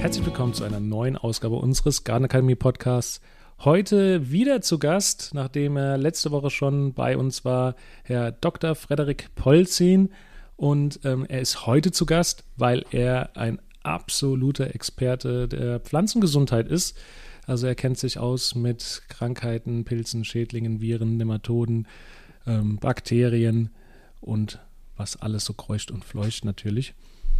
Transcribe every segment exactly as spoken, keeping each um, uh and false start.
Herzlich willkommen zu einer neuen Ausgabe unseres Gartenakademie Podcasts. Heute wieder zu Gast, nachdem er letzte Woche schon bei uns war, Herr Doktor Frederik Polzin. Und ähm, er ist heute zu Gast, weil er ein absoluter Experte der Pflanzengesundheit ist. Also er kennt sich aus mit Krankheiten, Pilzen, Schädlingen, Viren, Nematoden, ähm, Bakterien und was alles so kreucht und fleucht natürlich.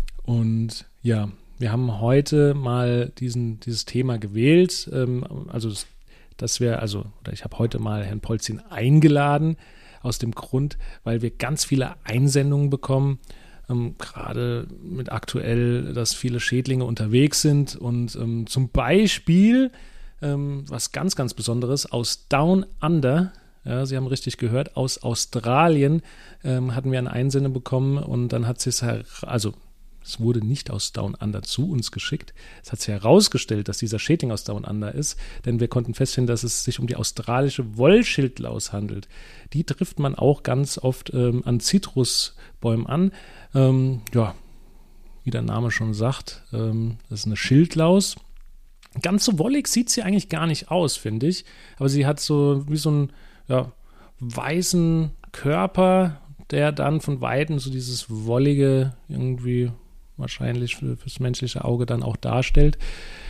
Und ja, wir haben heute mal diesen, dieses Thema gewählt, ähm, also dass wir, also, oder ich habe heute mal Herrn Polzin eingeladen, aus dem Grund, weil wir ganz viele Einsendungen bekommen, ähm, gerade mit aktuell, dass viele Schädlinge unterwegs sind und ähm, zum Beispiel, ähm, was ganz, ganz Besonderes, aus Down Under, ja, Sie haben richtig gehört, aus Australien ähm, hatten wir eine Einsendung bekommen und dann hat es, also es wurde nicht aus Down Under zu uns geschickt. Es hat sich herausgestellt, dass dieser Schädling aus Down Under ist, denn wir konnten feststellen, dass es sich um die australische Wollschildlaus handelt. Die trifft man auch ganz oft ähm, an Zitrusbäumen an. Ähm, ja, wie der Name schon sagt, ähm, das ist eine Schildlaus. Ganz so wollig sieht sie eigentlich gar nicht aus, finde ich. Aber sie hat so wie so einen ja, weißen Körper, der dann von Weitem so dieses wollige irgendwie wahrscheinlich für, fürs menschliche Auge dann auch darstellt.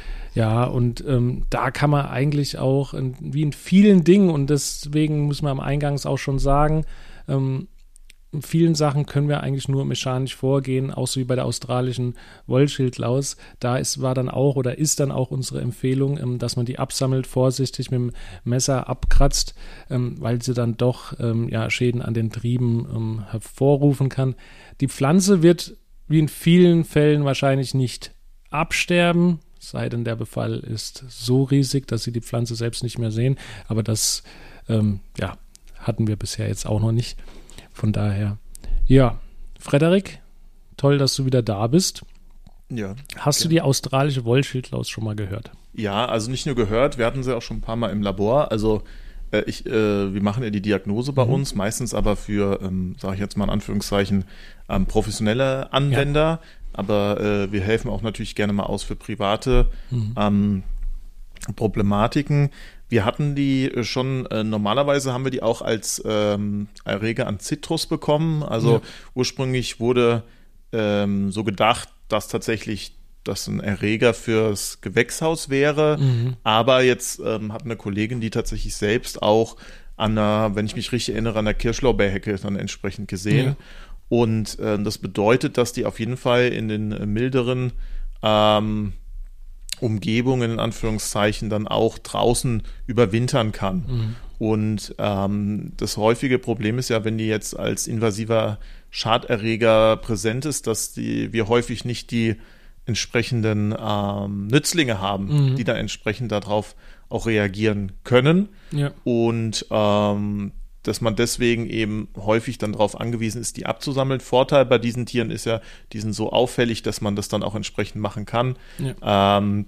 Ja, und ähm, da kann man eigentlich auch, in, wie in vielen Dingen, und deswegen muss man am Eingangs auch schon sagen, ähm, in vielen Sachen können wir eigentlich nur mechanisch vorgehen, auch so wie bei der australischen Wollschildlaus. Da ist, war dann auch oder ist dann auch unsere Empfehlung, ähm, dass man die absammelt, vorsichtig mit dem Messer abkratzt, ähm, weil sie dann doch ähm, ja, Schäden an den Trieben ähm, hervorrufen kann. Die Pflanze wird wie in vielen Fällen wahrscheinlich nicht absterben, sei denn der Befall ist so riesig, dass sie die Pflanze selbst nicht mehr sehen. Aber das ähm, ja, hatten wir bisher jetzt auch noch nicht. Von daher, ja, Frederik, toll, dass du wieder da bist. Ja. Hast du die australische Wollschildlaus schon mal gehört? Ja, also nicht nur gehört, wir hatten sie auch schon ein paar Mal im Labor. Also äh, ich, äh, wir machen ja die Diagnose bei mhm. uns, meistens aber für, ähm, sage ich jetzt mal in Anführungszeichen, ähm, professionelle Anwender. Ja. Aber äh, wir helfen auch natürlich gerne mal aus für private mhm. ähm, Problematiken. Wir hatten die schon, äh, normalerweise haben wir die auch als ähm, Erreger an Zitrus bekommen. Also ja. ursprünglich wurde ähm, so gedacht, dass tatsächlich das ein Erreger fürs Gewächshaus wäre. Mhm. Aber jetzt ähm, hat eine Kollegin die tatsächlich selbst auch an einer, wenn ich mich richtig erinnere, an der Kirschlorbeerhecke dann entsprechend gesehen. Ja. Und äh, das bedeutet, dass die auf jeden Fall in den äh, milderen ähm, Umgebungen, in Anführungszeichen, dann auch draußen überwintern kann. Mhm. Und ähm, das häufige Problem ist ja, wenn die jetzt als invasiver Schaderreger präsent ist, dass die, wir häufig nicht die entsprechenden ähm, Nützlinge haben, mhm. die dann entsprechend darauf auch reagieren können. Ja. Und ähm, dass man deswegen eben häufig dann darauf angewiesen ist, die abzusammeln. Vorteil bei diesen Tieren ist ja, die sind so auffällig, dass man das dann auch entsprechend machen kann. Ja, ähm,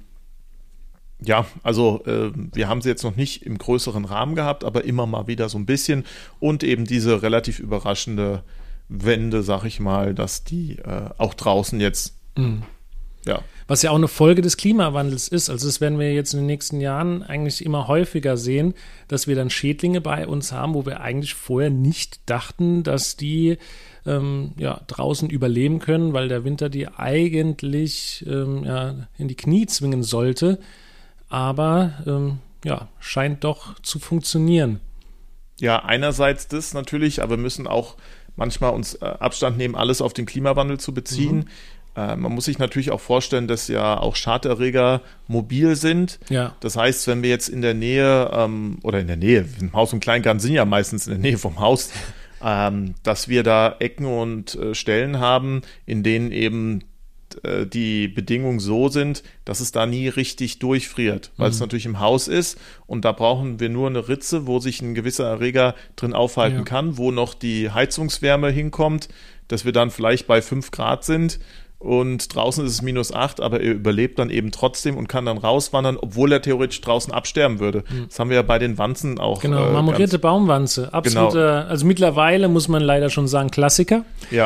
ja also äh, wir haben sie jetzt noch nicht im größeren Rahmen gehabt, aber immer mal wieder so ein bisschen. Und eben diese relativ überraschende Wende, sag ich mal, dass die äh, auch draußen jetzt mhm. ja. Was ja auch eine Folge des Klimawandels ist. Also das werden wir jetzt in den nächsten Jahren eigentlich immer häufiger sehen, dass wir dann Schädlinge bei uns haben, wo wir eigentlich vorher nicht dachten, dass die ähm, ja, draußen überleben können, weil der Winter die eigentlich ähm, ja, in die Knie zwingen sollte. Aber ähm, ja, scheint doch zu funktionieren. Ja, einerseits das natürlich, aber wir müssen auch manchmal uns äh, Abstand nehmen, alles auf den Klimawandel zu beziehen. Mhm. Man muss sich natürlich auch vorstellen, dass ja auch Schaderreger mobil sind. Ja. Das heißt, wenn wir jetzt in der Nähe, ähm, oder in der Nähe, im Haus und Kleingarten sind ja meistens in der Nähe vom Haus, ähm, dass wir da Ecken und äh, Stellen haben, in denen eben äh, die Bedingungen so sind, dass es da nie richtig durchfriert, weil mhm. es natürlich im Haus ist und da brauchen wir nur eine Ritze, wo sich ein gewisser Erreger drin aufhalten ja. kann, wo noch die Heizungswärme hinkommt, dass wir dann vielleicht bei fünf Grad sind. Und draußen ist es minus acht, aber er überlebt dann eben trotzdem und kann dann rauswandern, obwohl er theoretisch draußen absterben würde. Mhm. Das haben wir ja bei den Wanzen auch. Genau, marmorierte äh, Baumwanze. Absoluter, genau. Also mittlerweile muss man leider schon sagen, Klassiker. Ja,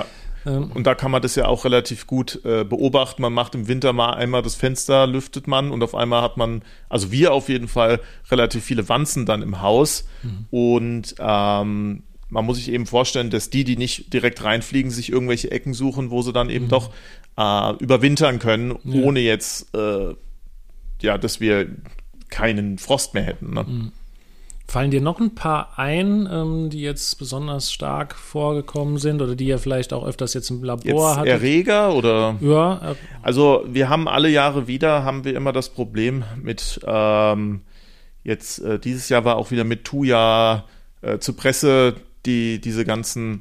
Ähm, und da kann man das ja auch relativ gut äh, beobachten. Man macht im Winter mal einmal das Fenster, lüftet man und auf einmal hat man, also wir auf jeden Fall, relativ viele Wanzen dann im Haus. Mhm. Und ähm, man muss sich eben vorstellen, dass die, die nicht direkt reinfliegen, sich irgendwelche Ecken suchen, wo sie dann eben mhm. doch äh, überwintern können, ja. ohne jetzt, äh, ja, dass wir keinen Frost mehr hätten. Ne? Mhm. Fallen dir noch ein paar ein, ähm, die jetzt besonders stark vorgekommen sind oder die ihr vielleicht auch öfters jetzt im Labor jetzt hattet? Erreger oder? Ja. Er- also wir haben alle Jahre wieder, haben wir immer das Problem mit, ähm, jetzt äh, dieses Jahr war auch wieder mit Thuja, äh, Zypresse, die diese ganzen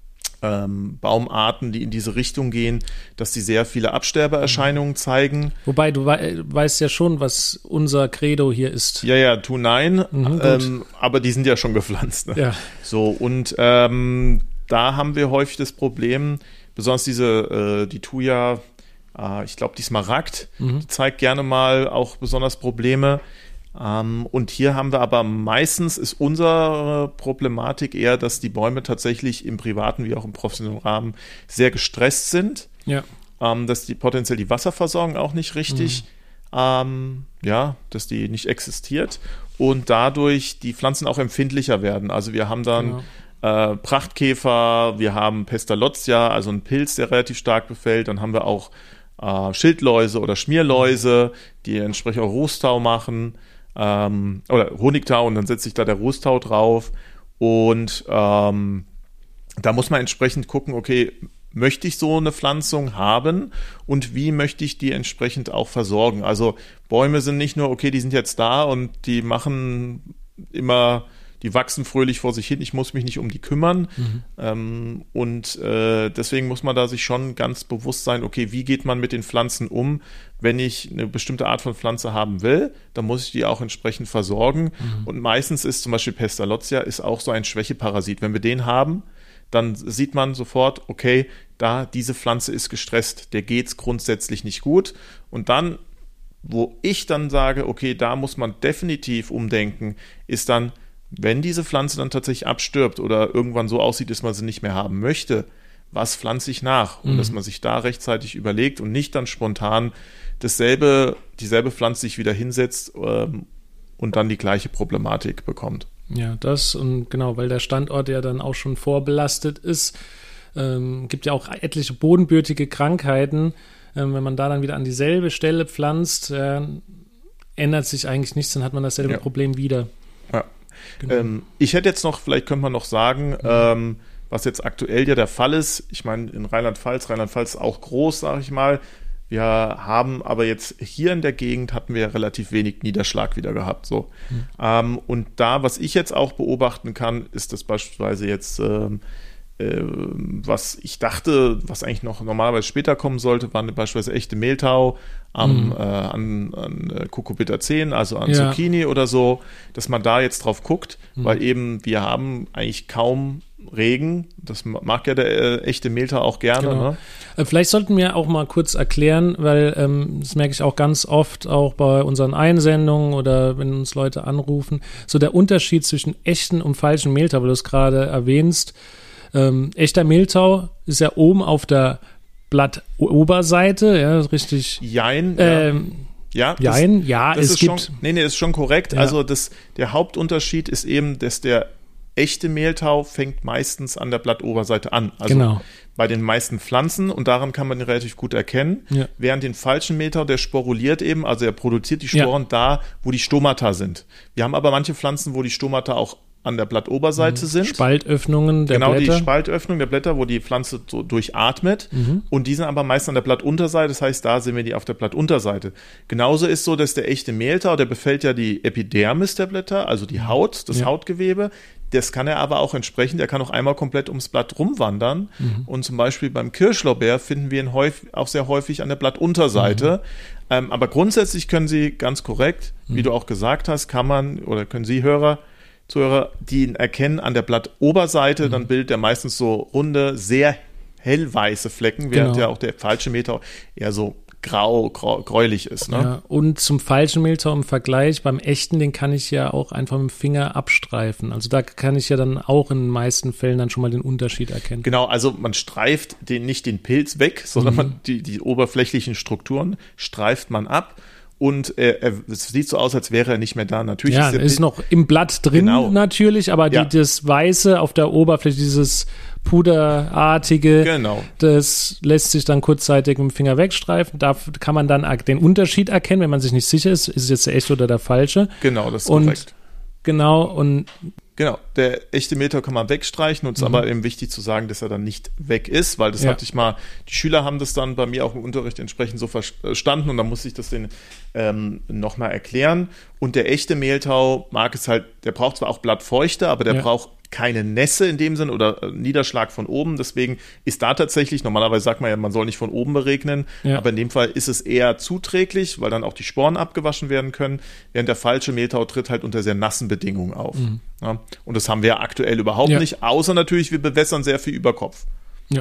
ähm, Baumarten, die in diese Richtung gehen, dass die sehr viele Absterbeerscheinungen zeigen. Wobei, du wei- weißt ja schon, was unser Credo hier ist. Ja, ja, tu nein, Mhm, ähm, aber die sind ja schon gepflanzt. Ne? Ja. So, und ähm, da haben wir häufig das Problem, besonders diese, äh, die Thuja, äh, ich glaube, die Smaragd, Mhm. die zeigt gerne mal auch besonders Probleme. Ähm, und hier haben wir aber meistens, ist unsere Problematik eher, dass die Bäume tatsächlich im privaten wie auch im professionellen Rahmen sehr gestresst sind. Ja. Ähm, dass die potenziell die Wasserversorgung auch nicht richtig, mhm. ähm, ja, dass die nicht existiert und dadurch die Pflanzen auch empfindlicher werden. Also wir haben dann genau. äh, Prachtkäfer, wir haben Pestalozia, also einen Pilz, der relativ stark befällt. Dann haben wir auch äh, Schildläuse oder Schmierläuse, die entsprechend auch Rußtau machen. Ähm, oder Honigtau und dann setzt sich da der Rußtau drauf und ähm, da muss man entsprechend gucken, okay, möchte ich so eine Pflanzung haben und wie möchte ich die entsprechend auch versorgen? Also Bäume sind nicht nur, okay, die sind jetzt da und die machen immer, die wachsen fröhlich vor sich hin, ich muss mich nicht um die kümmern. Mhm. Ähm, und äh, deswegen muss man da sich schon ganz bewusst sein, okay, wie geht man mit den Pflanzen um? Wenn ich eine bestimmte Art von Pflanze haben will, dann muss ich die auch entsprechend versorgen. Mhm. Und meistens ist zum Beispiel Pestalozia ist auch so ein Schwächeparasit. Wenn wir den haben, dann sieht man sofort, okay, da diese Pflanze ist gestresst, der geht's grundsätzlich nicht gut. Und dann, wo ich dann sage, okay, da muss man definitiv umdenken, ist dann, wenn diese Pflanze dann tatsächlich abstirbt oder irgendwann so aussieht, dass man sie nicht mehr haben möchte, was pflanze ich nach? Und mhm. dass man sich da rechtzeitig überlegt und nicht dann spontan dasselbe, dieselbe Pflanze sich wieder hinsetzt ähm, und dann die gleiche Problematik bekommt. Ja, das und genau, weil der Standort ja dann auch schon vorbelastet ist. Ähm, gibt ja auch etliche bodenbürtige Krankheiten. Ähm, wenn man da dann wieder an dieselbe Stelle pflanzt, äh, ändert sich eigentlich nichts, dann hat man dasselbe ja. Problem wieder. Ja. Genau. Ähm, ich hätte jetzt noch, vielleicht könnte man noch sagen, mhm. ähm, was jetzt aktuell ja der Fall ist. Ich meine, in Rheinland-Pfalz, Rheinland-Pfalz ist auch groß, sage ich mal. Wir haben aber jetzt hier in der Gegend hatten wir relativ wenig Niederschlag wieder gehabt. So. Mhm. Ähm, und da, was ich jetzt auch beobachten kann, ist das beispielsweise jetzt, ähm, äh, was ich dachte, was eigentlich noch normalerweise später kommen sollte, waren beispielsweise echte Mehltau am, mhm. äh, an, an Cucurbita zehn, also an ja. Zucchini oder so, dass man da jetzt drauf guckt, mhm. weil eben wir haben eigentlich kaum Regen. Das mag ja der äh, echte Mehltau auch gerne. Genau. Ne? Äh, vielleicht sollten wir auch mal kurz erklären, weil ähm, das merke ich auch ganz oft, auch bei unseren Einsendungen oder wenn uns Leute anrufen, so der Unterschied zwischen echten und falschen Mehltau, weil du es gerade erwähnst. Ähm, echter Mehltau ist ja oben auf der Blattoberseite, ja, richtig. Jein, ähm, ja. Ja, Jein, das, ja, das es ist gibt. Schon, nee, nee, ist schon korrekt. Ja. Also das, der Hauptunterschied ist eben, dass der echte Mehltau fängt meistens an der Blattoberseite an. Also genau. bei den meisten Pflanzen und daran kann man ihn relativ gut erkennen. Ja. Während den falschen Mehltau, der sporuliert eben, also er produziert die Sporen ja. da, wo die Stomata sind. Wir haben aber manche Pflanzen, wo die Stomata auch an der Blattoberseite mhm. sind. Spaltöffnungen der genau, Blätter. Genau, die Spaltöffnung der Blätter, wo die Pflanze so durchatmet. Mhm. Und die sind aber meist an der Blattunterseite. Das heißt, da sehen wir die auf der Blattunterseite. Genauso ist so, dass der echte Mehltau, der befällt ja die Epidermis der Blätter, also die Haut, das ja. Hautgewebe. Das kann er aber auch entsprechend, er kann auch einmal komplett ums Blatt rumwandern. Mhm. Und zum Beispiel beim Kirschlorbeer finden wir ihn häufig, auch sehr häufig an der Blattunterseite. Mhm. Ähm, aber grundsätzlich können Sie ganz korrekt, mhm. wie du auch gesagt hast, kann man oder können Sie Hörer, Zuhörer, die ihn erkennen an der Blattoberseite, mhm. dann bildet er meistens so runde, sehr hellweiße Flecken, während genau. ja auch der falsche Mehltau eher so grau, grau gräulich ist. Ne? Ja, und zum falschen Mehltau im Vergleich, beim echten, den kann ich ja auch einfach mit dem Finger abstreifen. Also da kann ich ja dann auch in den meisten Fällen dann schon mal den Unterschied erkennen. Genau, also man streift den, nicht den Pilz weg, sondern Mhm. man, die, die oberflächlichen Strukturen streift man ab. Und äh, er, es sieht so aus, als wäre er nicht mehr da. Natürlich Ja, ist der ist Pilz, noch im Blatt drin Genau. natürlich, aber Ja. die, das Weiße auf der Oberfläche, dieses puderartige, Genau. das lässt sich dann kurzzeitig mit dem Finger wegstreifen. Da kann man dann den Unterschied erkennen, wenn man sich nicht sicher ist, ist es jetzt der echte oder der falsche. Genau, das ist Und korrekt. Genau, und Genau, der echte Mehltau kann man wegstreichen und es ist aber eben wichtig zu sagen, dass er dann nicht weg ist, weil das Ja. hatte ich mal, die Schüler haben das dann bei mir auch im Unterricht entsprechend so verstanden und dann musste ich das denen ähm, nochmal erklären. Und der echte Mehltau mag es halt, der braucht zwar auch Blattfeuchte, aber der Ja. braucht keine Nässe in dem Sinn oder äh, Niederschlag von oben. Deswegen ist da tatsächlich, normalerweise sagt man ja, man soll nicht von oben beregnen, Ja. aber in dem Fall ist es eher zuträglich, weil dann auch die Sporen abgewaschen werden können, während der falsche Mehltau tritt halt unter sehr nassen Bedingungen auf. Mhm. Ja, und das haben wir aktuell überhaupt Ja. nicht, außer natürlich, wir bewässern sehr viel über Kopf. ja.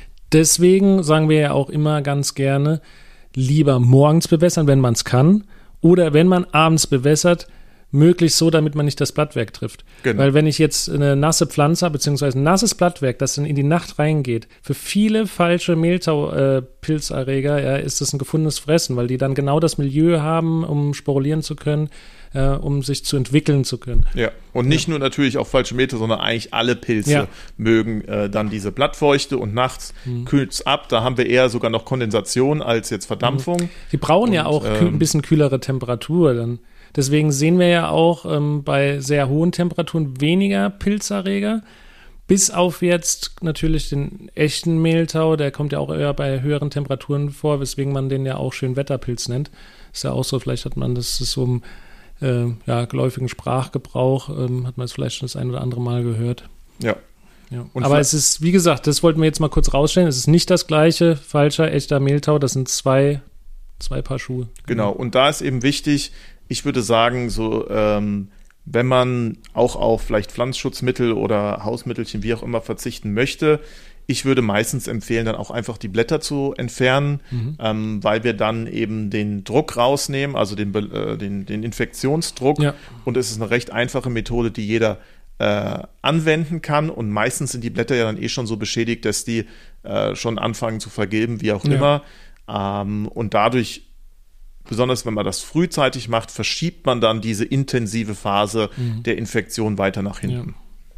Deswegen sagen wir ja auch immer ganz gerne, lieber morgens bewässern, wenn man es kann, oder wenn man abends bewässert, möglichst so, damit man nicht das Blattwerk trifft. Genau. Weil wenn ich jetzt eine nasse Pflanze habe, beziehungsweise ein nasses Blattwerk, das dann in die Nacht reingeht, für viele falsche Mehltau-Pilzerreger ja, ist das ein gefundenes Fressen, weil die dann genau das Milieu haben, um sporulieren zu können, äh, um sich zu entwickeln zu können. Ja, und nicht nur natürlich auch falsche Meter, sondern eigentlich alle Pilze Ja. mögen äh, dann diese Blattfeuchte und nachts Mhm. kühlt es ab. Da haben wir eher sogar noch Kondensation als jetzt Verdampfung. Die brauchen ja Und, auch kü- ähm, ein bisschen kühlere Temperatur dann. Deswegen sehen wir ja auch ähm, bei sehr hohen Temperaturen weniger Pilzerreger. Bis auf jetzt natürlich den echten Mehltau, der kommt ja auch eher bei höheren Temperaturen vor, weswegen man den ja auch schön Wetterpilz nennt. Ist ja auch so, vielleicht hat man das so im äh, ja, geläufigen Sprachgebrauch, ähm, hat man es vielleicht schon das ein oder andere Mal gehört. Ja. Ja. Und Aber vielleicht- es ist, wie gesagt, das wollten wir jetzt mal kurz rausstellen, es ist nicht das gleiche, falscher, echter Mehltau, das sind zwei, zwei Paar Schuhe. Genau, und da ist eben wichtig, ich würde sagen, so, ähm, wenn man auch auf vielleicht Pflanzenschutzmittel oder Hausmittelchen, wie auch immer, verzichten möchte, ich würde meistens empfehlen, dann auch einfach die Blätter zu entfernen, Mhm. ähm, weil wir dann eben den Druck rausnehmen, also den, Be- äh, den, den Infektionsdruck. Ja. Und es ist eine recht einfache Methode, die jeder äh, anwenden kann. Und meistens sind die Blätter ja dann eh schon so beschädigt, dass die äh, schon anfangen zu vergilben, wie auch Ja. immer. Ähm, und dadurch, besonders wenn man das frühzeitig macht, verschiebt man dann diese intensive Phase Mhm. der Infektion weiter nach hinten.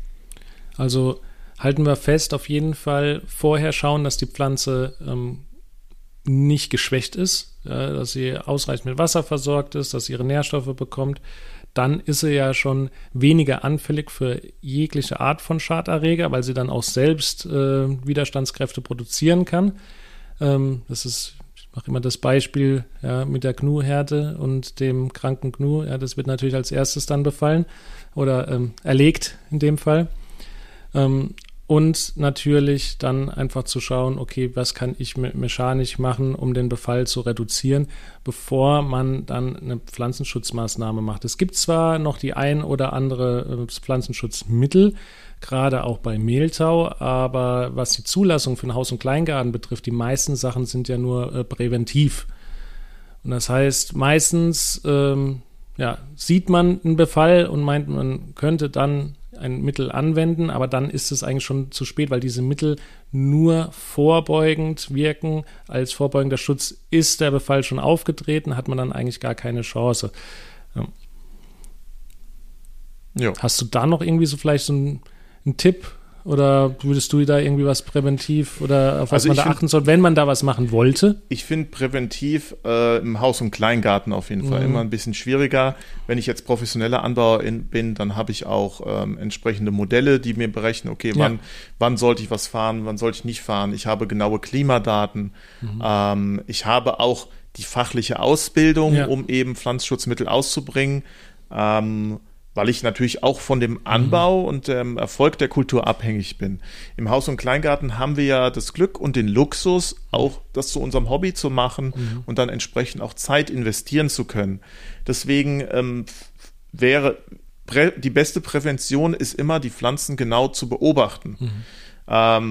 Also halten wir fest, auf jeden Fall vorher schauen, dass die Pflanze ähm, nicht geschwächt ist, ja, dass sie ausreichend mit Wasser versorgt ist, dass sie ihre Nährstoffe bekommt. Dann ist sie ja schon weniger anfällig für jegliche Art von Schaderreger, weil sie dann auch selbst äh, Widerstandskräfte produzieren kann. Ähm, das ist, ich mache immer das Beispiel ja, mit der Gnu-Härte und dem kranken Gnu. Ja, das wird natürlich als erstes dann befallen oder ähm, erlegt in dem Fall. Ähm, und natürlich dann einfach zu schauen, okay, was kann ich me- mechanisch machen, um den Befall zu reduzieren, bevor man dann eine Pflanzenschutzmaßnahme macht. Es gibt zwar noch die ein oder andere äh, Pflanzenschutzmittel, gerade auch bei Mehltau, aber was die Zulassung für den Haus- und Kleingarten betrifft, die meisten Sachen sind ja nur äh, präventiv. Und das heißt, meistens ähm, ja, sieht man einen Befall und meint, man könnte dann ein Mittel anwenden, aber dann ist es eigentlich schon zu spät, weil diese Mittel nur vorbeugend wirken. Als vorbeugender Schutz ist der Befall schon aufgetreten, hat man dann eigentlich gar keine Chance. Ja. Ja. Hast du da noch irgendwie so vielleicht so einen, einen Tipp? Oder würdest du da irgendwie was präventiv oder auf was Also man ich da find- achten soll, wenn man da was machen wollte? Ich finde präventiv äh, im Haus- und Kleingarten auf jeden Fall Mhm. immer ein bisschen schwieriger. Wenn ich jetzt professioneller Anbauer in, bin, dann habe ich auch ähm, entsprechende Modelle, die mir berechnen, okay, Ja. wann, wann sollte ich was fahren, wann sollte ich nicht fahren. Ich habe genaue Klimadaten. Mhm. Ähm, ich habe auch die fachliche Ausbildung, Ja. um eben Pflanzenschutzmittel auszubringen. Ähm, weil ich natürlich auch von dem Anbau und dem Erfolg der Kultur abhängig bin. Im Haus- und Kleingarten haben wir ja das Glück und den Luxus, auch das zu unserem Hobby zu machen Mhm. und dann entsprechend auch Zeit investieren zu können. Deswegen ähm, wäre prä die beste Prävention ist immer, die Pflanzen genau zu beobachten. Mhm. Ähm,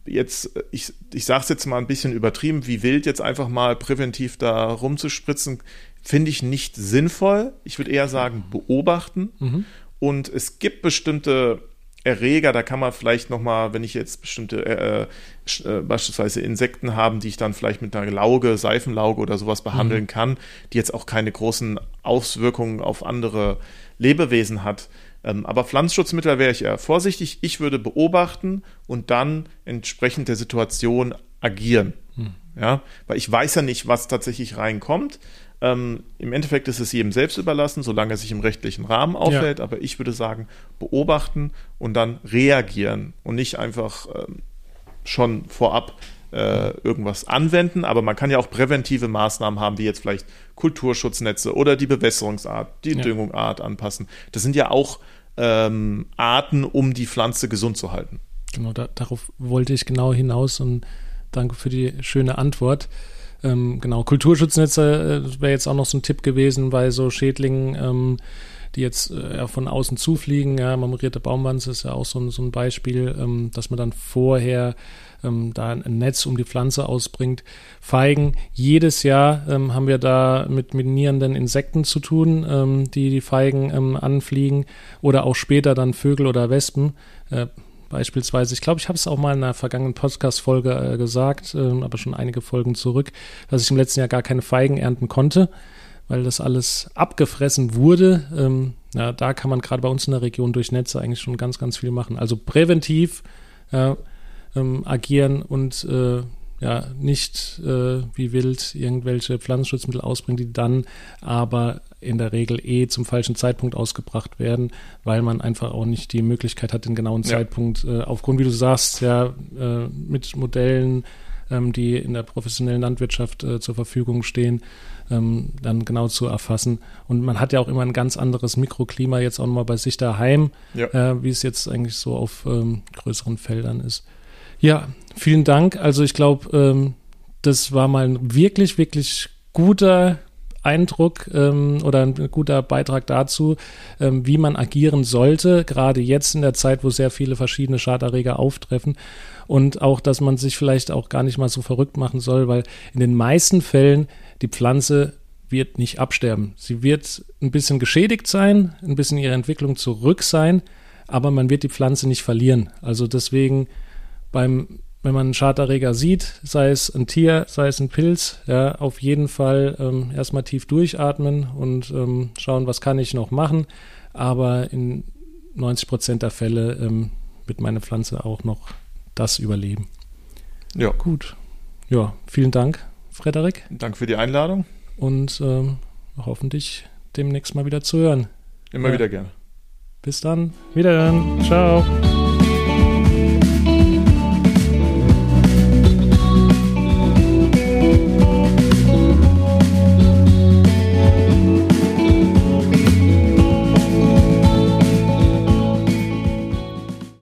jetzt, ich, ich sage es jetzt mal ein bisschen übertrieben, wie wild jetzt einfach mal präventiv da rumzuspritzen, finde ich nicht sinnvoll. Ich würde eher sagen, beobachten. Mhm. Und es gibt bestimmte Erreger, da kann man vielleicht nochmal, wenn ich jetzt bestimmte äh, äh, beispielsweise Insekten haben, die ich dann vielleicht mit einer Lauge, Seifenlauge oder sowas behandeln mhm. kann, die jetzt auch keine großen Auswirkungen auf andere Lebewesen hat. Ähm, aber Pflanzenschutzmittel wäre ich eher vorsichtig. Ich würde beobachten und dann entsprechend der Situation agieren. Mhm. Ja, weil ich weiß ja nicht, was tatsächlich reinkommt. Ähm, im Endeffekt ist es jedem selbst überlassen, solange er sich im rechtlichen Rahmen aufhält. Ja. Aber ich würde sagen, beobachten und dann reagieren und nicht einfach ähm, schon vorab äh, irgendwas anwenden. Aber man kann ja auch präventive Maßnahmen haben, wie jetzt vielleicht Kulturschutznetze oder die Bewässerungsart, die ja. Düngungsart anpassen. Das sind ja auch ähm, Arten, um die Pflanze gesund zu halten. Genau, da, darauf wollte ich genau hinaus und danke für die schöne Antwort. Ähm, genau, Kulturschutznetze äh, wäre jetzt auch noch so ein Tipp gewesen bei so Schädlingen, ähm, die jetzt äh, ja, von außen zufliegen. Ja, marmorierte Baumwanze ist ja auch so ein, so ein Beispiel, ähm, dass man dann vorher ähm, da ein Netz um die Pflanze ausbringt. Feigen, jedes Jahr ähm, haben wir da mit minierenden Insekten zu tun, ähm, die die Feigen ähm, anfliegen oder auch später dann Vögel oder Wespen. Äh, Beispielsweise, ich glaube, ich habe es auch mal in einer vergangenen Podcast-Folge äh, gesagt, äh, aber schon einige Folgen zurück, dass ich im letzten Jahr gar keine Feigen ernten konnte, weil das alles abgefressen wurde. Ähm, ja, da kann man gerade bei uns in der Region durch Netze eigentlich schon ganz, ganz viel machen. Also präventiv äh, ähm, agieren und äh, ja, nicht äh, wie wild irgendwelche Pflanzenschutzmittel ausbringen, die dann aber in der Regel eh zum falschen Zeitpunkt ausgebracht werden, weil man einfach auch nicht die Möglichkeit hat, den genauen ja. Zeitpunkt äh, aufgrund, wie du sagst, ja, äh, mit Modellen, ähm, die in der professionellen Landwirtschaft äh, zur Verfügung stehen, ähm, dann genau zu erfassen. Und man hat ja auch immer ein ganz anderes Mikroklima jetzt auch nochmal bei sich daheim, ja. äh, wie es jetzt eigentlich so auf ähm, größeren Feldern ist. Ja, vielen Dank. Also ich glaube, ähm, das war mal ein wirklich, wirklich guter Eindruck ähm, oder ein guter Beitrag dazu, ähm, wie man agieren sollte, gerade jetzt in der Zeit, wo sehr viele verschiedene Schaderreger auftreffen und auch, dass man sich vielleicht auch gar nicht mal so verrückt machen soll, weil in den meisten Fällen die Pflanze wird nicht absterben. Sie wird ein bisschen geschädigt sein, ein bisschen ihre Entwicklung zurück sein, aber man wird die Pflanze nicht verlieren. Also deswegen beim wenn man einen Schaderreger sieht, sei es ein Tier, sei es ein Pilz, ja, auf jeden Fall ähm, erstmal tief durchatmen und ähm, schauen, was kann ich noch machen. Aber in neunzig Prozent der Fälle ähm, wird meine Pflanze auch noch das überleben. Ja. Gut. Ja, vielen Dank, Frederik. Danke für die Einladung. Und ähm, hoffentlich demnächst mal wieder zu hören. Immer ja. wieder gerne. Bis dann. Wiederhören. Ciao.